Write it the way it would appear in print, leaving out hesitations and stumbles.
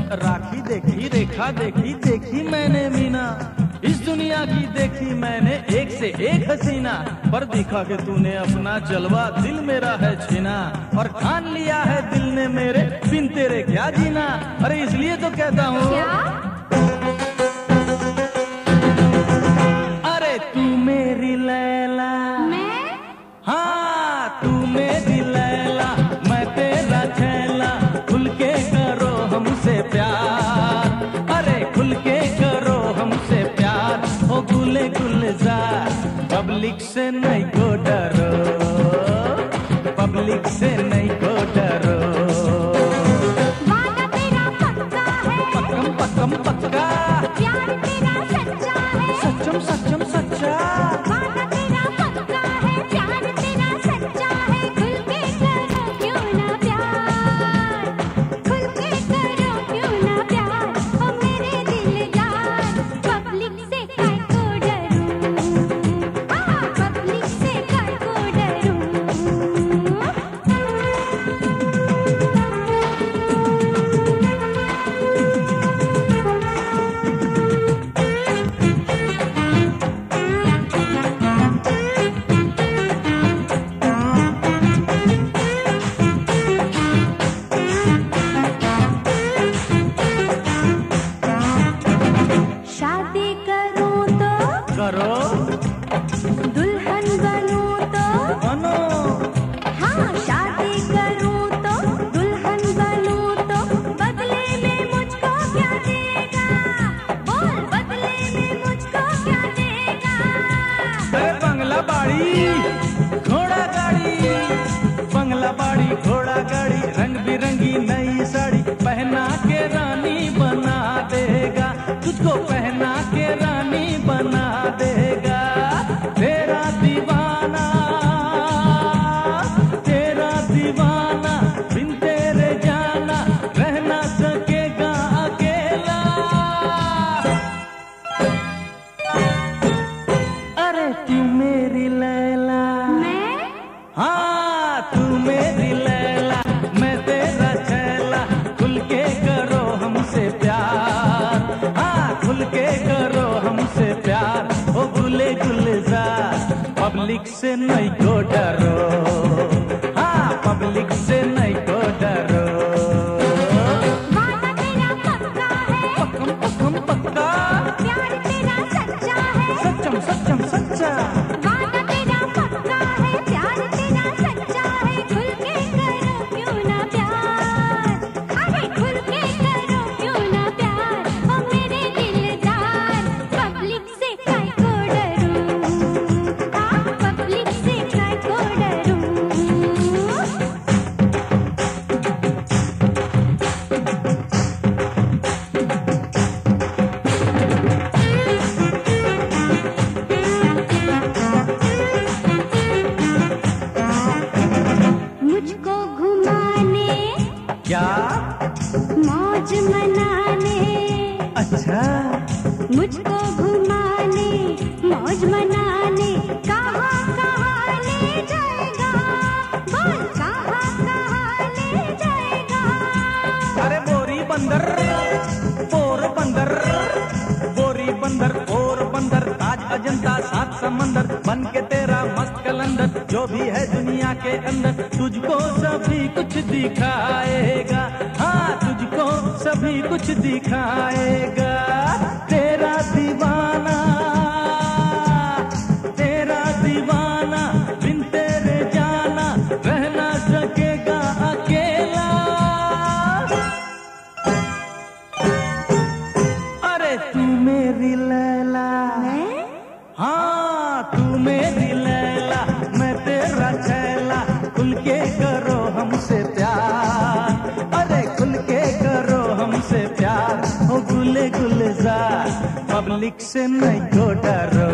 राखी देखी, रेखा देखी, देखी मैंने मीना, इस दुनिया की देखी मैंने एक से एक हसीना, पर दिखा के तूने अपना जलवा, दिल मेरा है छीना, और ठान लिया है दिल ने मेरे, बिन तेरे क्या जीना। अरे इसलिए तो कहता हूँ, अरे तू मेरी लैला, हाँ तू मेरी लैला, मैं तेरा छैला, खुल के करो हमसे प्यार, अरे खुल के करो हमसे प्यार, ओ गुले गुलजार, पब्लिक से नहीं को डरो, पब्लिक से नहीं को डरो, वादा तेरा पक्का है, पक्कम पक्कम पक्का, प्यार तेरा सच्चा है, सच्चम सच्चम सच्चा, वादा तेरा पक्का है, प्यार तेरा सच्चा है, खुल के करो क्यों ना प्यार, खुल के करो क्यों ना प्यार, ओ मेरे दिलदार, पब्लिक से काय को डरूं, हाँ पब्लिक से काय को डरूं। शादी करूं तो करो दुल्हन बनूं तो, बनो, हाँ शादी करूं तो दुल्हन बनूं तो, बदले में मुझको क्या देगा, बोल बदले में मुझको क्या देगा, अरे बंगला बाड़ी घोड़ा गाड़ी, बंगला बाड़ी घोड़ा गाड़ी, रंग बिरंगी नई साड़ी पहना के रानी बना देगा, तुझको पहना के रानी बना देगा, तेरा दीवाना, तेरा दीवाना, बिन तेरे जाना रह ना सकेगा अकेला, अरे तू मेरी लैला, मैं हाँ तू मेरी लैला, मैं तेरा छैला, खुल के करो हमसे प्यार, हाँ खुल के करो हमसे प्यार, ओ गुले गुलजार, पब्लिक से नहीं को डरो, हाँ पब्लिक से नहीं को डरो, वादा तेरा पक्का है, पक्कम पक्कम पक्का, प्यार तेरा सच्चा है, सच्चम सच्चम सच्चा, वादा तेरा पक्का है, प्यार तेरा सच्चा है, खुल के करो क्यों ना प्यार, अरे खुल के करो क्यों ना प्यार, ओ मेरे दिलदार, पब्लिक से काय को डरूं, हाँ पब्लिक से काय को डरूं। मुझको घुमाने, क्या मौज मनाने, अच्छा, मुझको घुमाने, मौज मनाने, कहाँ कहाँ ले जाएगा, बोल कहाँ कहाँ ले जाएगा, अरे बोरी बंदर, पोर बंदर, बोरी बंदर, पोर बंदर, ताज अजंता सात समंदर, बन के तेरा मस्त कलंदर, जो भी है दुनिया के अंदर, तुझको सभी कुछ दिखाएगा, हाँ तुझको सभी कुछ दिखाएगा, तेरा दीवाना, तेरा दीवाना, बिन तेरे जाना रह ना सकेगा अकेला, अरे तू मेरी लैला, मैं हाँ तू मेरी लैला, मैं तेरा छैला, खुल के करो हमसे प्यार, अरे खुल के करो हमसे प्यार, ओ गुले गुलजार, पब्लिक से नहीं को डरो,